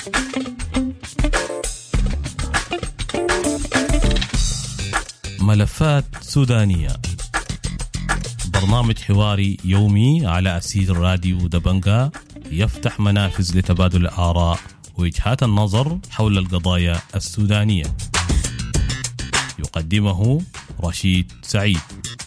ملفات سودانية، برنامج حواري يومي على أثير راديو دبنجا يفتح منافذ لتبادل الآراء ووجهات النظر حول القضايا السودانية. يقدمه رشيد سعيد.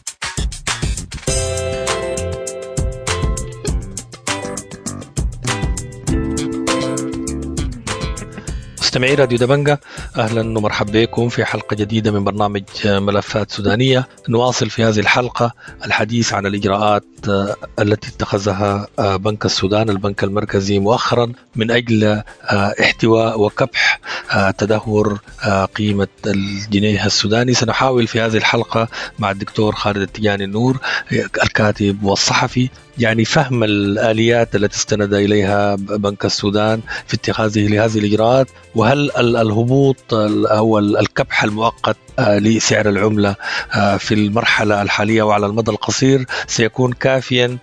مستمعي راديو دبنجا، أهلا ومرحبا بكم في حلقة جديدة من برنامج ملفات سودانية. نواصل في هذه الحلقة الحديث عن الإجراءات التي اتخذها بنك السودان البنك المركزي مؤخرا من أجل احتواء وكبح تدهور قيمة الجنيه السوداني. سنحاول في هذه الحلقة مع الدكتور خالد التجاني النور الكاتب والصحفي يعني فهم الآليات التي استند إليها بنك السودان في اتخاذه لهذه الإجراءات، وهل الهبوط أو الكبح المؤقت لسعر العملة في المرحلة الحالية وعلى المدى القصير سيكون كافيا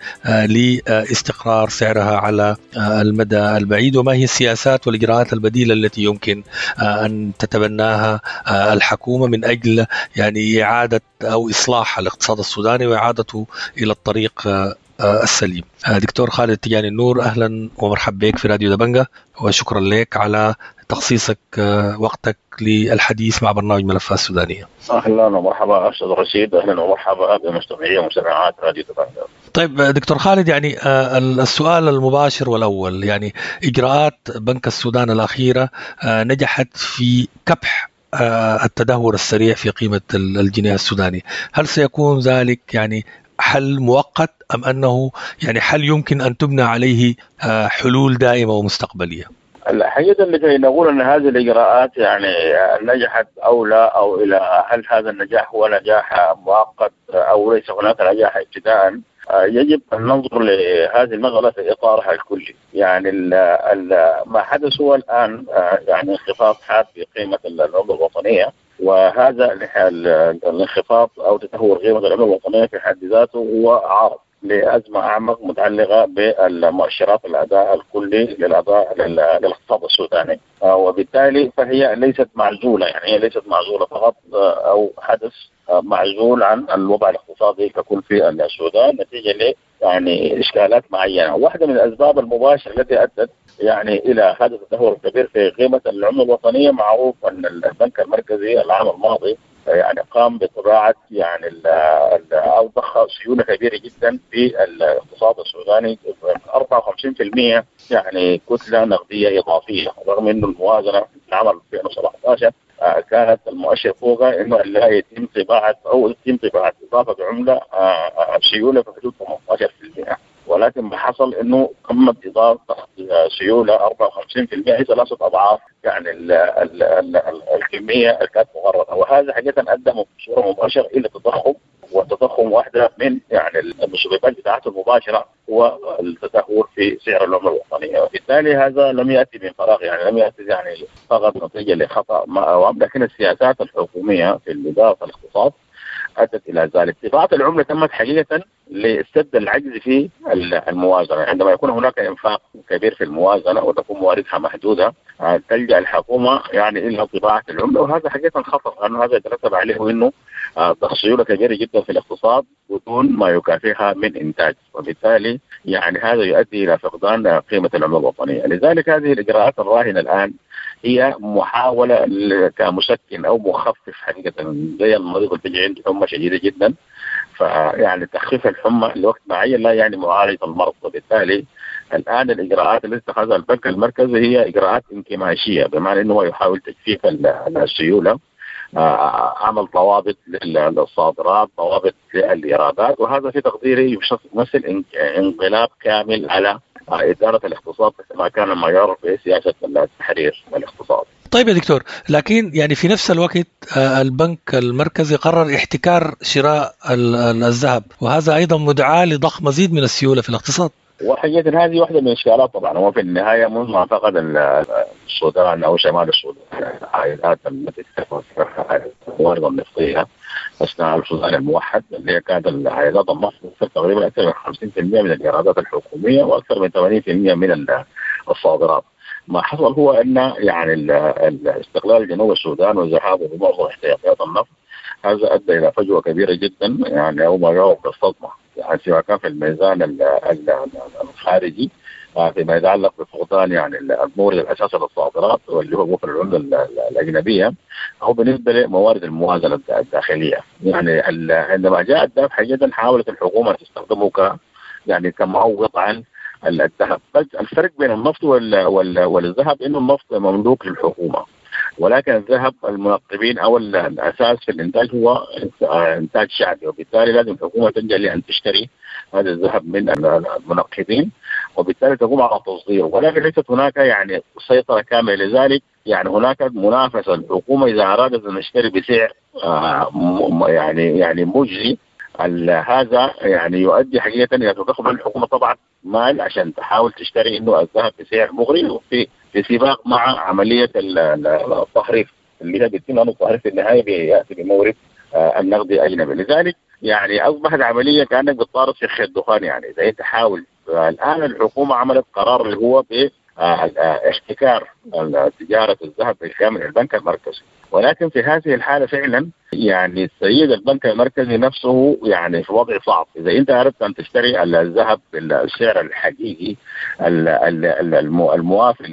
لاستقرار سعرها على المدى البعيد، وما هي السياسات والإجراءات البديلة التي يمكن أن تتبناها الحكومة من أجل يعني إعادة أو إصلاح الاقتصاد السوداني وإعادته إلى الطريق السليم. دكتور خالد التجاني النور، أهلا ومرحبا بك في راديو دبنجا، وشكرا لك على تخصيصك وقتك للحديث مع برنامج ملفات سودانية. أهلا ومرحبا أستاذ رشيد، أهلا ومرحبا بمستمعي ومستمعات راديو دبنجا. طيب دكتور خالد، يعني السؤال المباشر والأول، يعني إجراءات بنك السودان الأخيرة نجحت في كبح التدهور السريع في قيمة الجنيه السوداني. هل سيكون ذلك يعني حل مؤقت أم أنه يعني حل يمكن أن تبنى عليه حلول دائمة ومستقبلية؟ الحقيقة اللي نقول أن هذه الإجراءات يعني نجحت أو لا، أو إلى هل هذا النجاح هو نجاح مؤقت أو ليس هناك نجاح ابتداء، يجب أن ننظر لهذه المسألة في إطارها الكلي. يعني ما حدث هو الآن يعني انخفاض حاد في قيمة العملة الوطنية، وهذا الانخفاض أو تدهور قيمة العملة الوطنية في حد ذاته هو عرض لأزمة أعمق متعلقة بالمؤشرات الأداء الكلي للاقتصاد السوداني، وبالتالي فهي ليست معزولة، يعني هي ليست معزولة فقط أو حدث معزول عن الوضع الاقتصادي ككل في السودان نتيجة ل يعني إشكالات معينة. واحدة من الأسباب المباشرة التي أدت يعني إلى هذا التدهور الكبير في قيمة العملة الوطنية، معروف أن البنك المركزي العام الماضي يعني قام بطباعة يعني أو ضخ سيولة كبيرة جدا في الاقتصاد السوداني، 54% يعني كتلة نقدية إضافية، رغم أنه الموازنة في العام 2017 كانت المؤشر فوقها انه لا يتم طباعه او يتم طباعه اضافه عمله سيوله في حدود 18%، ولكن ما حصل انه تمت اضافه سيوله 54% هي 3 أضعاف يعني الكميه اللي كانت مغرضه، وهذا حقيقه ادى بصوره مباشره الى التضخم، والتضخم واحده من يعني المسببات بتاعته المباشره هو التدهور في سعر العمله الوطنيه، وبالتالي هذا لم ياتي من فراغ، يعني لم ياتي يعني فقط نتيجه لخطا لكن السياسات الحكوميه في الاداره الاقتصاد ادت الى ذلك. طباعه العمله تمت حقيقه لسد العجز في الموازنه، عندما يكون هناك انفاق كبير في الموازنه وتكون مواردها محدوده تلجا الحكومه يعني الى طباعه العمله، وهذا حقيقه خطر، لانه هذا يترتب عليه انه ضخ سيوله كبيره جدا في الاقتصاد بدون ما يكافئها من انتاج، وبالتالي يعني هذا يؤدي الى فقدان قيمه العمله الوطنيه. لذلك هذه الاجراءات الراهنه الان هي محاوله كمسكن او مخفف حقيقه، زي المريض اللي بيجي عنده حمى شديده جدا، فيعني تخفيف الحمى لوقت معين لا يعني معالجه المرض، وبالتالي الان الاجراءات التي اتخذها البنك المركزي هي اجراءات انكماشيه، بمعنى انه يحاول تجفيف السيوله، عمل ضوابط للصادرات، ضوابط للايرادات، وهذا في تقديري يمثل انقلاب كامل على إدارة الاقتصاد كما كان ما يعرف بسياسة التحرير الاقتصادي. طيب يا دكتور، لكن يعني في نفس الوقت البنك المركزي قرر احتكار شراء الذهب، وهذا أيضا مدعاة لضخ مزيد من السيولة في الاقتصاد. وحقيقة هذه واحدة من الإشكالات طبعا، هو في النهاية منذ ما فقد السودان أو شمال السودان العائلات التي تستثمر الموارد النفطية أثناء السودان الموحد، اللي هي كانت العائلات النفط تقريبا أكثر من 50% من الإيرادات الحكومية وأكثر من 80% من الصادرات. ما حصل هو أن يعني استقلال جنوب السودان وذهابه بمعظم احتياطات النفط هذا أدى إلى فجوة كبيرة جدا، يعني أو ما يعرف بالصدمة، يعني سواء كان في الميزان الخارجي فيما يتعلق بفقدان يعني المورد الأساسي للصادرات واللي هو وفر العملة الأجنبية، أو بالنسبة لموارد الموازنة الداخلية. يعني عندما جاء الذهب حقيقة حاولت الحكومة تستخدمه يعني كمعوض عن الذهب. الفرق بين النفط والذهب إنه النفط مملوك للحكومة، ولكن الذهب المنقبين أو الأساس في الإنتاج هو إنتاج شعبي، وبالتالي لازم الحكومة تلجأ لأن تشتري هذا الذهب من المنقبين وبالتالي تقوم على تصديره، ولكن ليست هناك يعني سيطرة كاملة. لذلك يعني هناك منافسة. الحكومة إذا أرادت أن تشتري بسعر يعني مجزي، هذا يعني يؤدي حقيقة إلى تدخل الحكومة طبعا مال عشان تحاول تشتري إنه الذهب بسعر مغري، وفي سباق مع عملية التحريف اللي هي بيتم أنه التحريف في النهاية بيأتي بمورد النقدي أجنبي. لذلك يعني أصبحت عملية كأنك بتطارد في خيط دخان. يعني إذا أنت تحاول الآن الحكومة عملت قرار اللي هو باحتكار تجارة الذهب بالكامل البنك المركزي، ولكن في هذه الحالة فعلا يعني السيد البنك المركزي نفسه يعني في وضع صعب. إذا أنت أردت أن تشتري الذهب بالسعر الحقيقي الموافي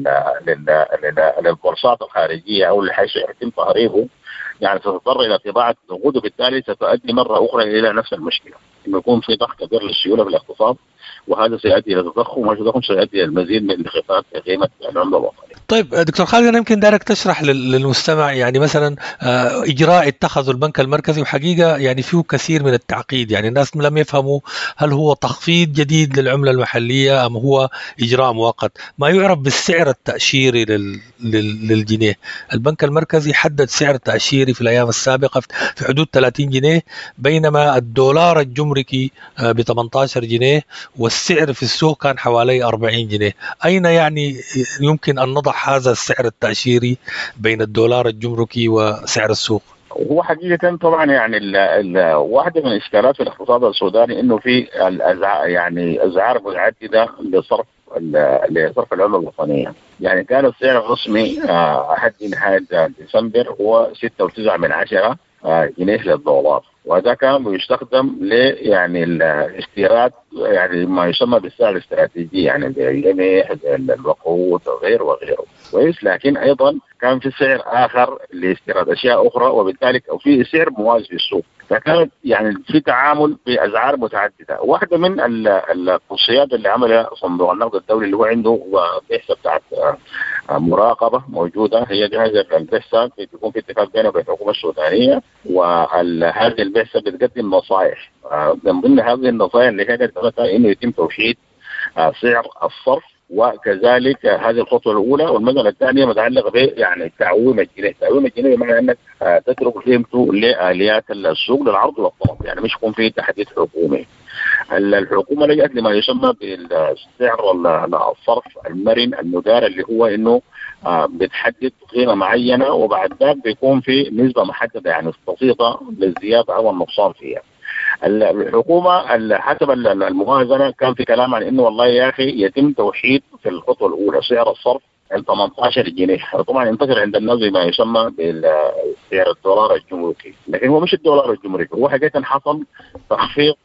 للبورصات الخارجية أو اللي حيث يتم تهريبه، يعني ستضطر إلى طباعة نقود، وبالتالي ستؤدي مرة أخرى إلى نفس المشكلة، إنه يكون في ضغط كبير للسيولة في الاقتصاد، وهذا سيؤدي إلى تضخم، والتضخم سيؤدي إلى المزيد من انخفاض في قيمة العملة الوطنية. طيب دكتور خالد، أنا يمكن دارك تشرح للمستمع يعني مثلا إجراء اتخذه البنك المركزي، وحقيقة يعني فيه كثير من التعقيد، يعني الناس لم يفهموا هل هو تخفيض جديد للعملة المحلية أم هو إجراء مؤقت. ما يعرف بالسعر التأشيري للجنيه، البنك المركزي حدد سعر تأشيري في الأيام السابقة في حدود 30 جنيه، بينما الدولار الجمركي ب 18 جنيه والسعر في السوق كان حوالي 40 جنيه. أين يعني يمكن أن نضع هذا السعر التأشيري بين الدولار الجمركي وسعر السوق؟ هو حقيقة طبعا يعني واحدة من الإشكالات في الاقتصاد السوداني إنه في يعني أسعار متعددة لصرف العملة الوطنية. يعني كان السعر الرسمي حد نهاية ديسمبر هو 6.9 جنيه للدولار، وهذا كان بيستخدم يعني الاستيراد، يعني ما يسمى بالسعر الاستراتيجي، يعني القمح، الوقود وغيره كويس. لكن ايضا كان في سعر اخر لاستيراد اشياء اخرى، وبالتالي في سعر موازي في السوق، فكانت يعني في تعامل باسعار متعدده. واحده من الخصوصيات اللي عملها صندوق النقد الدولي اللي هو عنده بحثه بتاعت مراقبه موجوده، هي هذه البحثه بيكون في اتفاق بينه وبين الحكومه السودانيه، وهذه البحثه بتقدم نصائح. من ضمن هذه النصائح اللي كانت انه يتم توحيد سعر الصرف، وكذلك هذه الخطوه الاولى. والمساله الثانيه متعلقه ب يعني تعويم الجنيه. تعويم الجنيه بمعنى انك تترك قيمته لاليات السوق للعرض والطلب، يعني مش يكون في تحديد حكومي. الحكومه لجأت لما يسمى بالسعر الصرف المرن المدار، اللي هو انه بتحدد قيمه معينه، وبعد ذلك بيكون في نسبه محدده يعني بسيطه للزياده او النقصان فيها. الحكومة حسب الموازنة كان في كلام عن انه والله يا اخي يتم توحيد في الخطوة الاولى سعر الصرف 18 جنيه، طبعا ينتشر عند الناس ما يسمى بسعر الدولار الجمركي، لكن هو مش الدولار الجمركي، هو حقيقة حصل تخفيض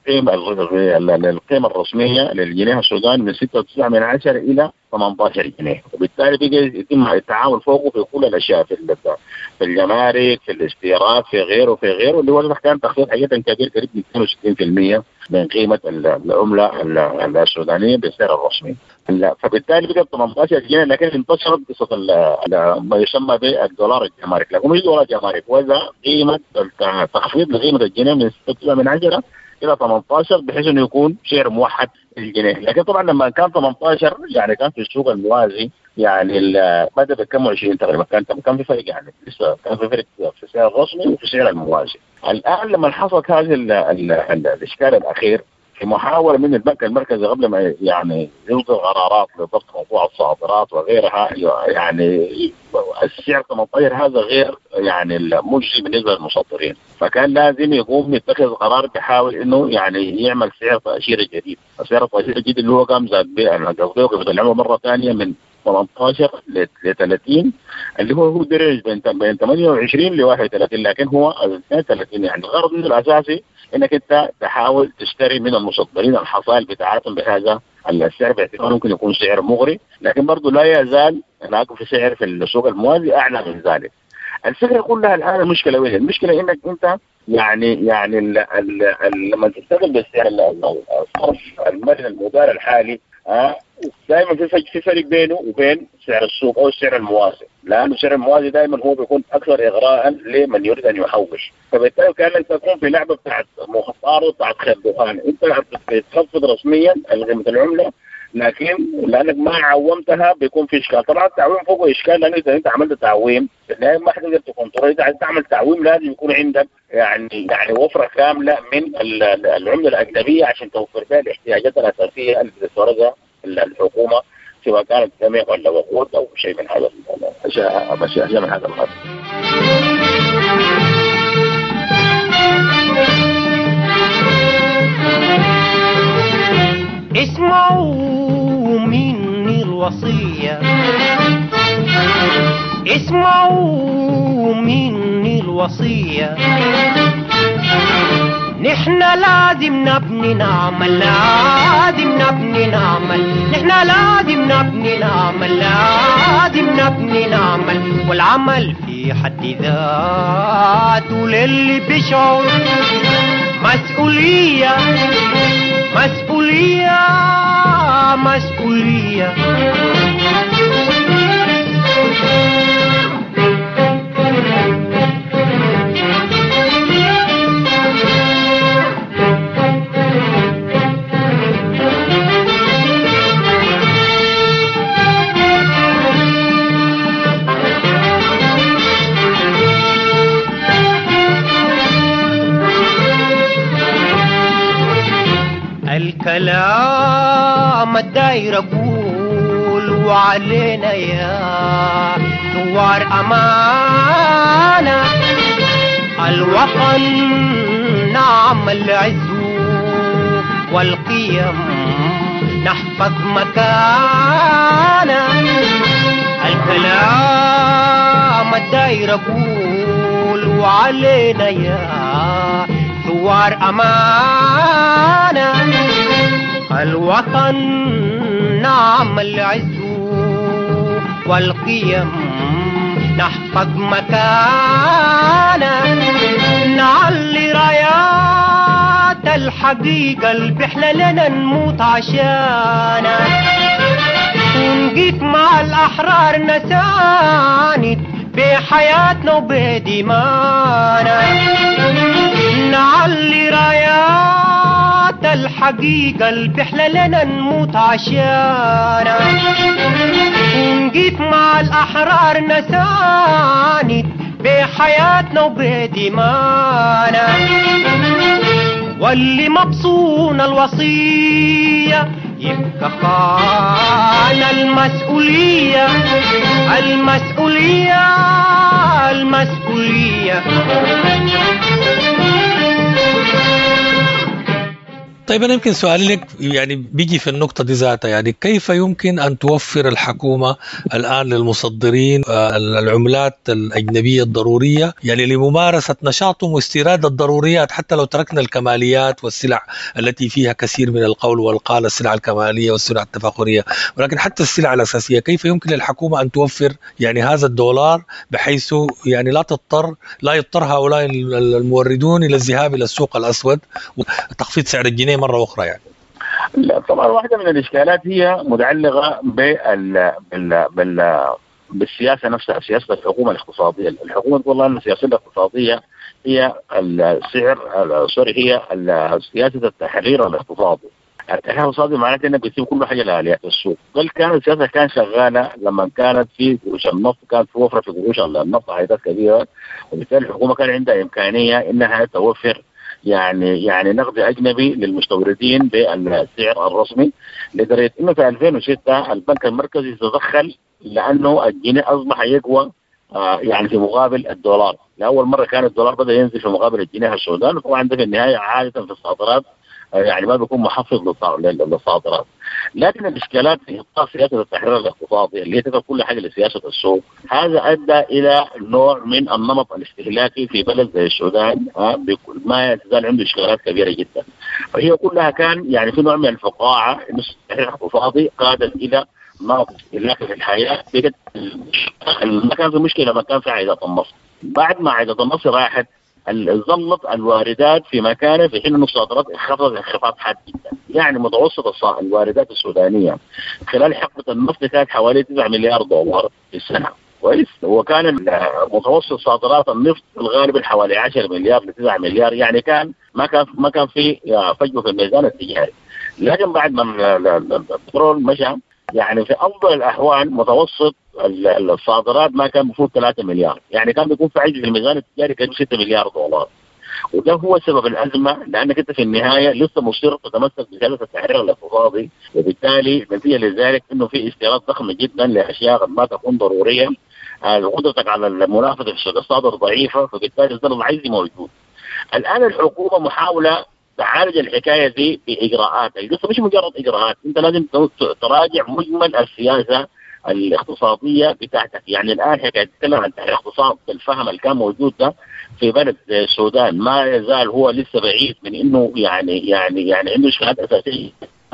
للقيمة الرسمية للجنيه السوداني من 6.9 إلى 18 جنيه، وبالتالي بقى يتم التعامل فوقه في كل الاشياء، في الجمارك، في الاستيراد، في غيره اللي هو كان تخفيض حقيقة كبير قريب من 62% من قيمة العملة السودانية بالسعر الرسمي. فبالتالي بقى 18 جنيه، لكن انتشرت قصة ما يسمى بالدولار الجمارك، لكن مش دولار جمارك، ولا قيمة تخفيض لقيمة الجنيه من 6.9 إلى 18 بحيث انه يكون سعر موحد للجنيه. لكن طبعا لما كان 18 يعني كان في السوق الموازي يعني بدأ بكم 20 تقريبا، كان في فرق، يعني لسه كان في فرق في السعر الرسمي وفي السعر الموازي. الآن لما حصلت هذه الإشكال الأخير في محاولة من البنك المركزي قبل ما يعني يصدر قرارات لضبط موضوع الصادرات وغيرها، يعني السعر 18 هذا غير يعني المجزي بالنسبة للمصدرين، فكان لازم يقوم يتخذ قرار بيحاول انه يعني يعمل سعر تأشيري جديد. السعر التأشيري الجديد اللي هو قام زاد به قيمة العملة مرة ثانية من 18 ل 30 اللي هو درج بين 28 ل 31 لكن هو 32 يعني الغرض منه الاساسي انك انت تحاول تشتري من المصدرين الحصائل بتاعتهم بهذا السعر باعتباره ممكن يكون سعر مغري لكن برضه لا يزال هناك في سعر في السوق الموازي اعلى من ذلك. الفكره كلها الان المشكله وين؟ المشكله انك انت يعني لما تشتغل بالسعر الصرف المرن المدار الحالي دائما في فرق بينه وبين سعر السوق او السعر الموازي، لانه السعر الموازي دائما هو بيكون اكثر اغراء لمن يريد ان يحوش، فبالتالي كانك تكون في لعبه بتاعت مخاطره بتاعت خيبوخانه، انت بتخفض رسميا قيمه العمله لكن لانك ما عومتها بيكون في اشكال. طبعا التعويم فوقه اشكال لان اذا انت عملت تعويم في النهايه ما حتقدر تكنترول، اذا عايز تعمل تعويم لازم يكون عندك يعني وفره كامله من العمله الاجنبيه عشان توفر بها الاحتياجات الاساسيه اللي بتستوردها الحكومه سواء كانت جميع ولا وقود او شيء من هذا اشياء من هذا القبيل. اسمعوا مني الوصية، اسمعوا مني الوصية، نحن لازم نبني نعمل، لازم نبني نعمل، نحن لازم نبني نعمل، لازم نبني نعمل، والعمل في حد ذاته للي بيشعر مسؤولية، مسؤولية، مسؤولية. الكلام الداير أقول وعلينا يا ثوار أمانة، الوطن نعم العز والقيم نحفظ مكانه، الكلام الداير أقول وعلينا يا ثوار أمانة، الوطن نعم العز والقيم نحفظ مكانه، نعلي رايات الحقيقة اللي بإحنا لنا نموت عشانها، ونقيت مع الأحرار نساند بحياتنا وبدمانا، نعلي رايات الحقيقة اللي بإحنا لنا نموت عشانها، ونقيت مع الأحرار نساند بحياتنا وبدمانا، واللي مبصون الوصية يبقى خان المسؤولية، المسؤولية، المسؤولية. طيب أنا يمكن سؤالي لك يعني بيجي في النقطة دي ذاتها، يعني كيف يمكن أن توفر الحكومة الآن للمصدرين العملات الأجنبية الضرورية يعني لممارسة نشاطهم واستيراد الضروريات، حتى لو تركنا الكماليات والسلع التي فيها كثير من القول والقال، السلع الكمالية والسلع التفاخرية، ولكن حتى السلع الأساسية كيف يمكن للحكومة أن توفر يعني هذا الدولار بحيث يعني لا يضطر هؤلاء الموردون إلى الذهاب إلى السوق الأسود وتخفيض سعر الجنيه مرة أخرى يعني؟ لا طبعا واحدة من الإشكالات هي متعلقة بالسياسة نفسها، سياسة الحكومة الاقتصادية. الحكومة تقول أن السياسة الاقتصادية هي السعر هي سياسة التحرير الاقتصادي. التحرير الاقتصادي معناته انك بتسيب كل حاجه لآليات السوق. بل كانت السياسه كانت شغاله لما كانت في قروش النفط، كانت في وفره في قروش النفط عائدات كبيره، وبالتالي الحكومه كان عندها امكانيه انها توفر يعني نقد اجنبي للمستوردين بالسعر الرسمي، لدرجه انه في 2006 البنك المركزي تدخل لانه الجنيه اصبح يقوى يعني في مقابل الدولار. لاول مره كان الدولار بدا ينزل في مقابل الجنيه السوداني، وطبعا ده في النهايه عاده في الصادرات يعني ما بيكون محفز للصادرات. لكن الإشكالات في إطار سياسة التحرير الاقتصادي اللي هي تدخل كل حاجة لسياسة السوق، هذا أدى إلى نوع من النمط الاستهلاكي في بلد زي السودان ما يزال عنده إشكالات كبيرة جدا. فهي كلها كان يعني في نوع من الفقاعة إنه التحرير الاقتصادي قادت إلى نمط استهلاكي في الحياة. ما كان في مشكلة، ما كان في عائدات النفط. بعد ما عائدات النفط راحت ظلت الواردات في مكانه، في حين أن الصادرات انخفضت انخفاض حاد جدا. يعني متوسط الواردات السودانية خلال حقبة النفط كانت حوالي 9 مليار دولار في السنة، كويس. وكان متوسط صادرات النفط في الغالب حوالي 10 مليار ل 9 مليار، يعني ما كان في فجوة في الميزان التجاري. لكن بعد ما البترول مشى، يعني في أفضل الأحوال متوسط الصادرات ما كان بفوق 3 مليار، يعني كان بيكون في عجز في الميزان التجاري كان 6 مليار دولار. وده هو سبب الأزمة، لأنك أنت في النهاية لسه مصر تتمسك بسياسة التحرير الاقتصادي، وبالتالي نتيجة لذلك إنه في استيراد ضخم جدا لأشياء قد ما تكون ضرورية. قدرتك على المنافسة في الصادر ضعيفة، فبالتالي الضرر العجزي موجود. الآن الحكومة محاولة تعالج الحكاية دي بإجراءات، القصة مش مجرد إجراءات، أنت لازم تراجع مجمل السياسة الاقتصادية بتاعتك. يعني الآن حكاية تتكلم عن الاقتصاد بالفهم اللي كان موجود ده في بلد زي السودان ما يزال هو لسه بعيد من إنه يعني عنده إشكالات أساسية.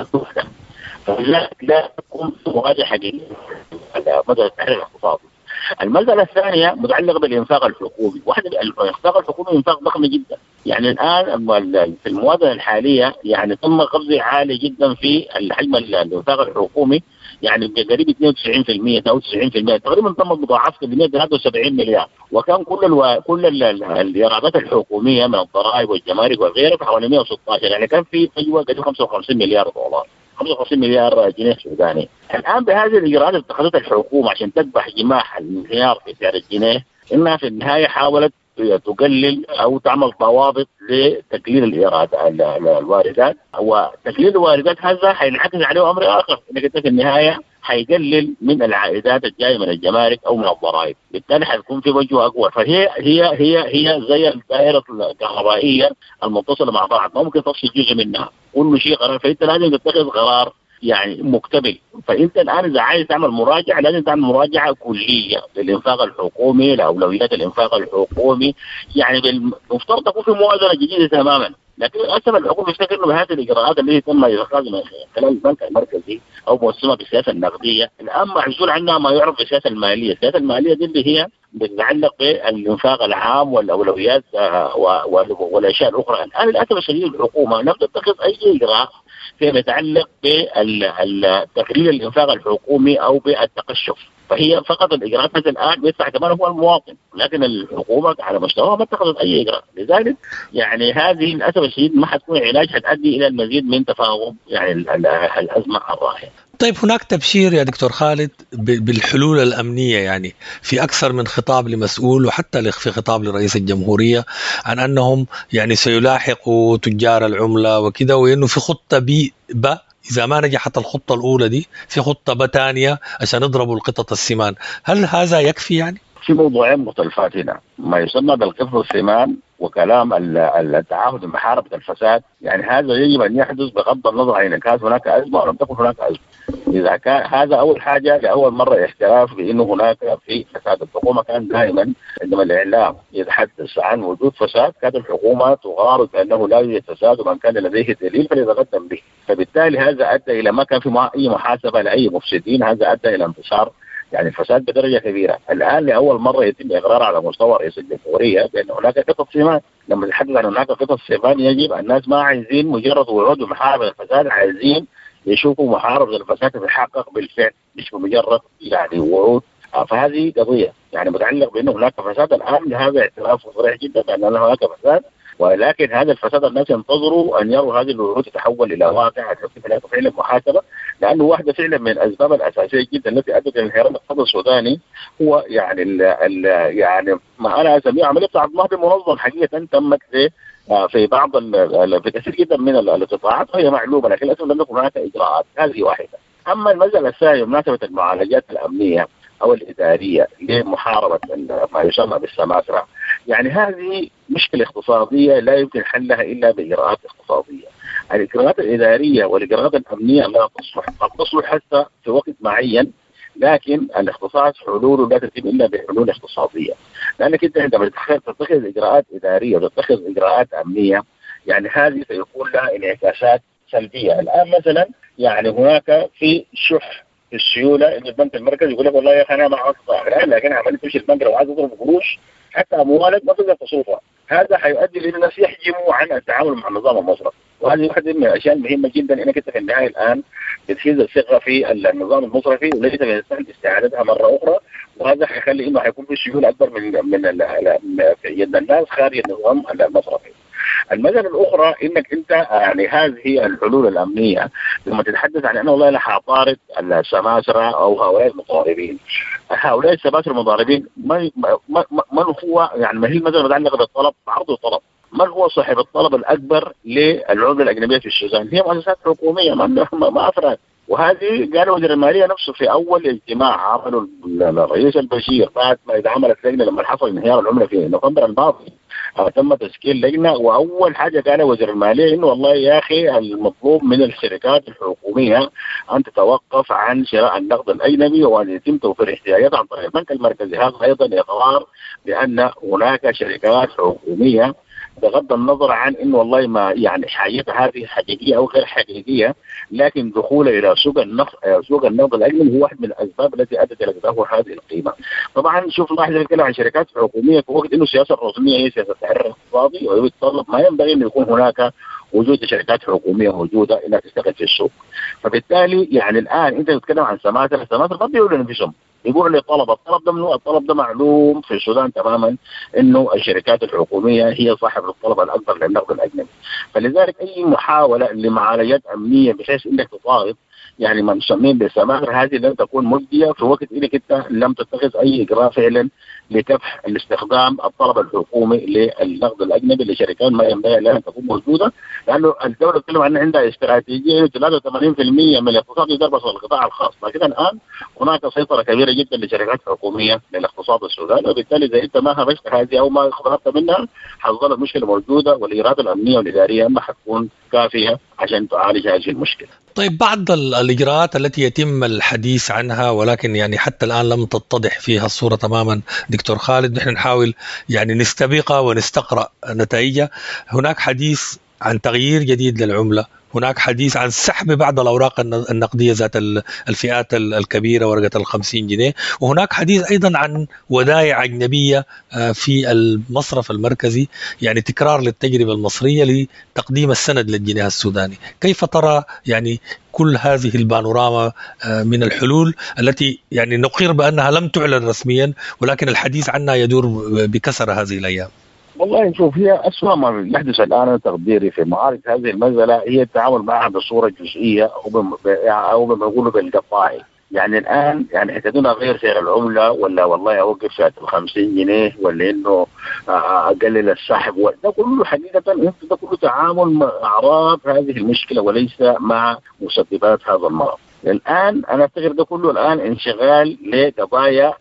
فلذلك لا تكون مواجهة حقيقية على مدى التحرير الاقتصادي. المسألة الثانية متعلقة بالإنفاق الحكومي. الإنفاق الحكومي إنفاق ضخم جدا. يعني الآن في الموازنة الحالية يعني تم قفز عالي جدا في الحجم الإنفاق الحكومي، يعني قريب 92% أو 90%، تقريبا تم مضاعفة ب 173 مليار. وكان كل الإيرادات الحكومية من الضرائب والجمارك وغيرها حوالي 116، يعني كان في فجوة قريب 55 مليار دولار، 55 مليار جنيه سوداني. الآن بهذه الإجراءات اللي اتخذتها الحكومة عشان تذبح جماح الانهيار في سعر الجنيه، إنها في النهاية حاولت تقلل أو تعمل ضوابط لتقليل الواردات. وتقليل الواردات هذا حينعكس عليه أمر آخر، إنك أنت في النهاية حيقلل من العائدات الجاية من الجمارك أو من الضرائب، بالتالي حيكون في وجه أكبر. فهي هي هي هي زي الدائرة الكهربائية المتصلة مع بعض، ممكن تفصل جزء منها كل شيء قرار، فأنت لازم تتخذ قرار يعني مكتمل. فأنت الآن إذا عايز تعمل مراجعة لازم تعمل مراجعة كلية للإنفاق الحكومي، لأولويات الإنفاق الحكومي. يعني بالمفترض تكون في موازنة جديدة تماما، لكن للأسف الحكومة يفتكر إنه بهذه الإجراءات اللي تم اتخاذها من خلال البنك المركزي أو موسمة بالسياسة النقدية، الآن معزول عنها ما يعرف بالسياسة المالية. السياسة المالية دي اللي هي بتتعلق بالإنفاق العام والأولويات والأشياء الأخرى. الآن للأسف الشديد الحكومة لم تتخذ أي إجراء فيما يتعلق بتقليل الإنفاق الحكومي أو بالتقشف. فهي فقط الإجراءات مثل الآن بيدفع كمان هو المواطن، لكن الحكومة على مستوى ما اتخذت أي إجراء. لذلك يعني هذه للأسف الشديد ما حتكون علاج، حتؤدي إلى المزيد من تفاقم يعني الأزمة الراهنة. طيب هناك تبشير يا دكتور خالد بالحلول الأمنية، يعني في أكثر من خطاب لمسؤول وحتى في خطاب لرئيس الجمهورية عن أنهم يعني سيلاحقوا تجار العملة وكذا، وإنه في خطة بي إذا ما نجحت الخطة الأولى دي في خطة ب تانية عشان يضربوا القطط السمان. هل هذا يكفي؟ يعني في موضوعين مختلفات هنا، ما يسمى بالقطط السمان وكلام التعهد بمحاربة الفساد. يعني هذا يجب أن يحدث بغض النظر عن إذا كانت هناك أزمة أو لم تكن هناك أزمة. إذا كان هذا أول حاجة، لأول مرة اعتراف بأنه هناك في فساد. الحكومة كان دائما عندما الإعلام يتحدث عن وجود فساد كانت الحكومة تغارد بأنه لا يوجد فساد ومن كان لديه دليل فليتقدم به. فبالتالي هذا أدى إلى ما كان في أي محاسبة لأي مفسدين، هذا أدى إلى انتشار يعني الفساد بدرجة كبيرة. الآن لأول مرة يتم إقرار على مستوى رئيس الجمهورية بأن هناك قطط سمان. لما نتحدث عن هناك قطط سمان يجب الناس ما عايزين مجرد وعود بمحاربة الفساد، عايزين يشوفوا محاربة الفساد تتحقق بالفعل مش بمجرد يعني وعود. فهذه قضية يعني متعلق بأنه هناك فساد. الآن هذا اعتراف صريح جدا بأن هناك فساد، ولكن هذا الفساد الناس ينتظروا أن يروا هذه الوعود تتحول إلى واقع حتى فعلا محاسبة. لأنه واحدة فعلا من الأسباب الأساسية جدا التي أدت إلى انهيار الاقتصاد السوداني هو يعني يعني ما أنا أسميه عملية تعظيم منظم حقيقة تمت في بعض في كثير جدا من القطاعات، وهي معلومة لكن للأسف لم يكن هناك إجراءات. هذه واحدة. أما المسألة الثانية بمناسبة المعالجات الأمنية أو الإدارية لمحاربة ما يسمى بالسماسرة، يعني هذه مشكلة اقتصادية لا يمكن حلها إلا بإجراءات اقتصادية. الإجراءات الإدارية والإجراءات الأمنية لا تصلح، قد تصلح حتى في وقت معين، لكن الاختصاص حلوله لا تتم إلا بحلول اقتصادية. لأنك أنت عندما تتخذ إجراءات إدارية وتتخذ إجراءات أمنية يعني هذه سيكون لها انعكاسات سلبية. الآن مثلا يعني هناك في شح في السيولة، إن البنك المركزي يقول لك والله يا أخي أنا ما عاوز الآن، لكن عملت تمشي البنك لو عايز تضرب قروش حتى أموالك ما تقدر تصرفها. هذا حيؤدي إلى الناس يحجموا عن التعامل مع النظام المصرفي، وهذه واحدة من الأشياء المهمة جدا، إنك أنت في النهاية الآن بتهز الثقة في النظام المصرفي وليس بالإنسان استعادتها مرة أخرى، وهذا حيخلي إنه حيكون في سيولة أكبر من في يد الناس خارج النظام المصرفي. المسألة الأخرى إنك أنت يعني هذه الحلول الأمنية لما تتحدث عن أنه والله راح أطارد السماسرة أو هؤلاء المضاربين، هؤلاء السماسرة المضاربين من هو يعني ما هي المسألة متعلقة بالطلب، عرض وطلب. من هو صاحب الطلب الأكبر للعملة الأجنبية في السودان؟ هي مؤسسات حكومية ما أفراد. وهذه قال وزير المالية نفسه في أول اجتماع عمله الرئيس البشير بعد ما اتعملت لجنة لما حصل انهيار العملة في نوفمبر الماضي، تم تشكيل لجنة، وأول حاجة قال وزير المالية إنه والله يا أخي المطلوب من الشركات الحكومية أن تتوقف عن شراء النقد الأجنبي وأن يتم توفير احتياجات عن طريق البنك المركزي. هذا أيضا إقرار بأن هناك شركات حكومية بغض النظر عن انه والله ما يعني حاجتها هذه حقيقيه او غير حقيقيه، لكن دخوله الى سوق النقد الاجنبي هو واحد من الاسباب التي ادت الى تدهور هذه القيمه. طبعا شوف لاحظ نتكلم عن شركات حكوميه في وقت انه السياسه الرسميه هي سياسه التحرر الاقتصادي، ويتطلب ما ينبغي ان يكون هناك وجود شركات حكوميه موجوده انها تشتغل في السوق. فبالتالي يعني الان انت تتكلم عن سماسره، السماسره ما بيقولوا لنفسهم، يقول لي الطلب ده منه، الطلب ده معلوم في السودان تماما انه الشركات الحكوميه هي صاحب الطلب الاكبر للنقد الاجنبي. فلذلك اي محاوله لمعالجات امنيه بحيث انك تطالب يعني ما نسميه بالسماسرة هذه لن تكون مجديه في وقت انك انت لم تتخذ اي اجراء فعلا لكبح الاستخدام الطلب الحكومي للنقد الاجنبي لشركات ما ينبغي لها ان تكون موجوده، لانه الدوله تتكلم عن عندها استراتيجيه 83% من الاقتصاد يدرس القطاع الخاص، لكن الان هناك سيطره كبيره جدا لشركات حكوميه للاقتصاد السوداني، وبالتالي اذا انت ما هبشت هذه او ما خرجت منها حتظل المشكله موجوده، والاجراءات الامنيه والاداريه ما حتكون كافيه عشان تعالج هذه المشكله. طيب بعض الإجراءات التي يتم الحديث عنها ولكن يعني حتى الآن لم تتضح فيها الصورة تماما دكتور خالد، نحن نحاول يعني نستبقها ونستقرأ نتائجها. هناك حديث عن تغيير جديد للعملة، هناك حديث عن سحب بعض الأوراق النقدية ذات الفئات الكبيرة ورقة 50 جنيه، وهناك حديث أيضا عن ودائع أجنبية في المصرف المركزي، يعني تكرار للتجربة المصرية لتقديم السند للجنيه السوداني. كيف ترى يعني كل هذه البانوراما من الحلول التي يعني نقر بأنها لم تعلن رسميا ولكن الحديث عنها يدور بكثرة هذه الأيام؟ والله نشوف هي أسوأ ما يحدث الآن تقديري في معارض هذه المسألة هي التعامل معها بصورة جزئية أو بما يقولوا بالقطاعي. يعني الآن يعني احتاجنا غير سعر العملة ولا والله أوقف سعر 50 جنيه ولا إنه أقلل السحب، ده كله حقيقة ده كله تعامل مع أعراض هذه المشكلة وليس مع مسببات هذا المرض. الآن أنا أفتكر ده كله الآن انشغال لقضايا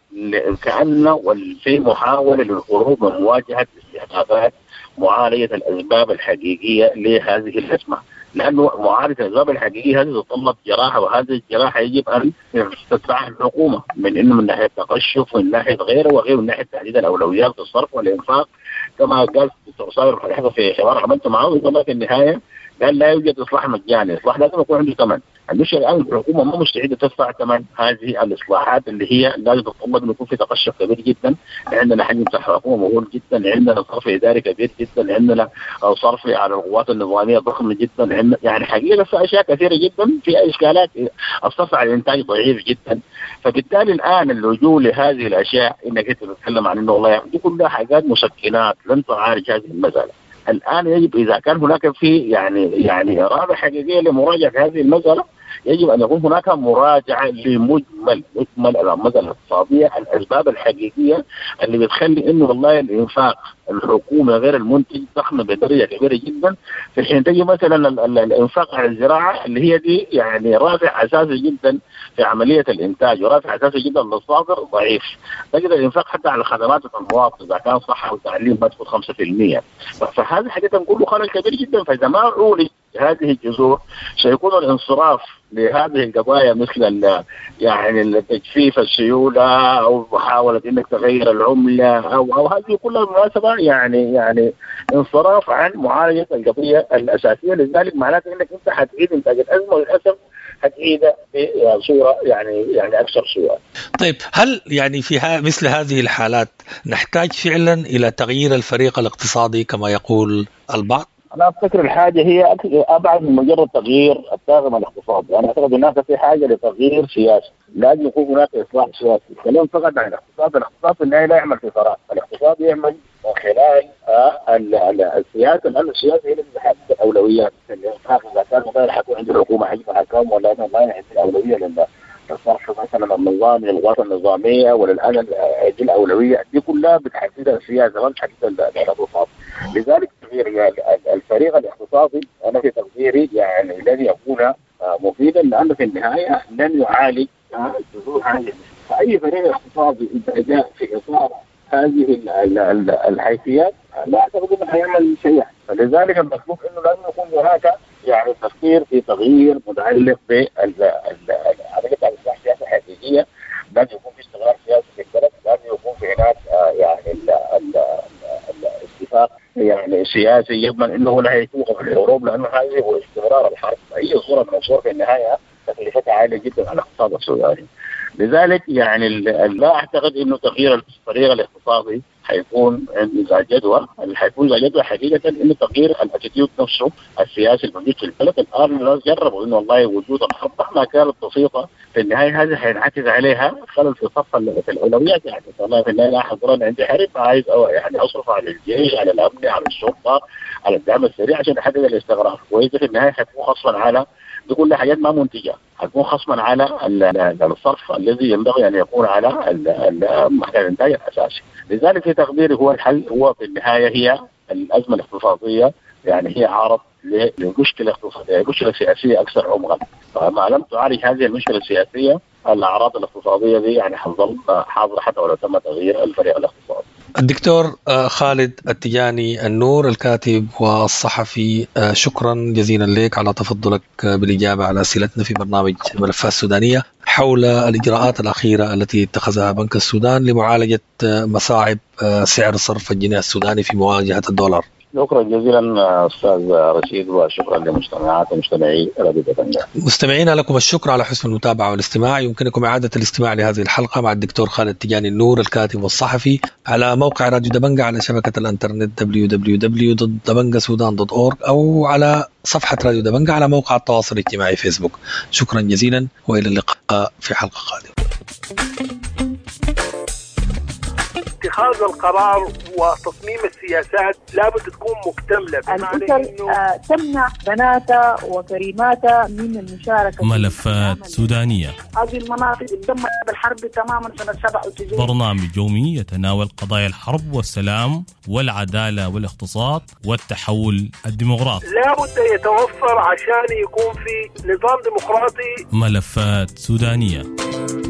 كأنه في محاولة للخروج من مواجهة استهدافات معالجة الأسباب الحقيقية لهذه الأزمة، لأنه معالجة الأسباب الحقيقية هذه تتطلب جراحة، وهذه الجراحة يجب أن تدفعها الحكومة من ناحية التقشف ومن ناحية غيره وغيره، من ناحية تحديد الأولويات في الصرف والإنفاق. كما قال الدكتور صابر في حوار عملت معه يقول في النهاية قال لا يوجد إصلاح مجاني، إصلاح لازم يكون عنده ثمن. المشكلة الآن الحكومة ما مستعدة تدفع ثمن هذه الإصلاحات اللي هي لازم تتطلب أن يكون في تقشف كبير جدا، عندنا حجم حكومة مهول جدا، عندنا صرف إداري كبير جدا، عندنا صرف على القوات النظامية ضخم جدا، يعني حقيقة في أشياء كثيرة جدا، في إشكالات، الصرف على الإنتاج ضعيف جدا. فبالتالي الآن اللجوء لهذه الأشياء إنك تتكلم عن إنه والله دي كلها حاجات مسكنات لن تعالج هذه المسألة. الآن يجب إذا كان هناك في يعني إرادة حقيقية لمراجعة هذه المسألة يجب أن يكون هناك مراجعة لمجمل المسألة الاقتصادية، الأسباب الحقيقية اللي بتخلي إنه والله الإنفاق الحكومي غير المنتج ضخم بدرجة كبيرة جدا، في حين تجي مثلا الإنفاق على الزراعة اللي هي دي يعني رافع أساسي جدا في عملية الإنتاج ورافع أساسي جدا للصادر ضعيف. تجد الإنفاق حتى على خدمات المواطن إذا كان صحة وتعليم ما تكون 5%، فهذه حاجة كله خلل كبير جدا. فإذا ما عولج هذه الجذور سيكون الانصراف لهذه القضايا مثل يعني تجفيف السيولة أو محاولة إنك تغير العملة أو هذه كلها بالمناسبة يعني انصراف عن معالجة القضية الأساسية. لذلك معناته إنك أنت حتعيد إنتاج الأزمة وللأسف حتعيدها بصورة يعني أكثر سوءا. طيب هل يعني في مثل هذه الحالات نحتاج فعلا إلى تغيير الفريق الاقتصادي كما يقول البعض؟ أنا أفتكر الحاجة هي أبعد من مجرد تغيير الطاقم الاقتصادي. أنا أعتقد أنها في حاجة لتغيير سياسي، لازم يكون هناك إصلاح سياسي. كلام فقط عن الاقتصاد في النهاية لا يعمل في فراغ، الاقتصاد يعمل من خلال السياسة، لأن السياسة هي اللي بتحدد الأولويات. إذا كان مثلا حيكون عند الحكومة حجم حكام ولا أنا ما يحدد الأولوية للصرف مثلا النظام للغرفة النظامية وللأمن دي الأولوية دي كلها بتحددها السياسة ما بتحددها الاقتصاد. لذلك تغيير الفريق الاقتصادي أنا في تقديري يعني لن يكون مفيدا، لأنه في النهاية لن يعالج جذور هذه. فأي فريق اقتصادي إذا جاء في إطار هذه الحيثيات لا أعتقد أنه حيعمل شيء. فلذلك المطلوب أنه لازم يكون هناك يعني تفكير في تغيير متعلق بعملية الإصلاح السياسي الحقيقية. لازم يكون في استقرار سياسي في البلد، لازم يكون في هناك يعني اتفاق يعني سياسي يضمن انه لا يتوقف الحروب، لانه هذه هو استمرار الحرب. اي صوره من الصور في النهايه تكلفتها عاليه جدا على الاقتصاد السوداني. لذلك يعني لا اعتقد انه تغيير الفريق الاقتصادي حيكون ذا جدوى. اللي حيكون ذا جدوى حقيقه انه تغيير الاتيتيود نفسه السياسي الموجود في البلد. الان الناس جربوا انه والله وجود الحرب مهما كانت بسيطه في النهايه هذه حينعكس عليها خلل في صف الاولويات. يعني والله في النهايه حضرنا عندي حرب عايز يعني اصرف على الجيش على الامن على الشرطه على الدعم السريع عشان احقق الاستقرار، واذا في النهايه حتكون خصما على دي كل حاجات ما منتجه، حتكون خصما على الصرف الذي ينبغي ان يكون على الانتاج الاساسي. لذلك في تقديري هو الحل هو في النهايه هي الازمه الاقتصاديه، يعني هي عرض لمشكله اقتصاديه، مشكله سياسيه اكثر عمقا. فما لم تعالج هذه المشكله السياسيه الاعراض الاقتصاديه دي يعني حتظل حاضره حتى ولو تم تغيير الفريق الاقتصادي. الدكتور خالد التجاني النور الكاتب والصحفي، شكرا جزيلا لك على تفضلك بالإجابة على أسئلتنا في برنامج ملفات سودانية حول الإجراءات الأخيرة التي اتخذها بنك السودان لمعالجة مصاعب سعر صرف الجنيه السوداني في مواجهة الدولار. شكرا جزيلا أستاذ رشيد، وشكرا لمجتمعات ومجتمعي راديو دبنجة. مستمعينا لكم الشكر على حسن المتابعة والاستماع. يمكنكم إعادة الاستماع لهذه الحلقة مع الدكتور خالد تجاني النور الكاتب والصحفي على موقع راديو دبنجة على شبكة الانترنت www.dabangassudan.org أو على صفحة راديو دبنجة على موقع التواصل الاجتماعي فيسبوك. شكرا جزيلا وإلى اللقاء في حلقة قادمة. اتخاذ القرار وتصميم السياسات لابد تكون مكتملة، الأسر تمنع بناتها وكريماتها من المشاركة. ملفات سودانية. هذه المناطق اتدمرت بالحرب تماما سنة 97. برنامج يومي يتناول قضايا الحرب والسلام والعدالة والاقتصاد والتحول الديمقراطي. لابد يتوفر عشان يكون في نظام ديمقراطي. ملفات سودانية.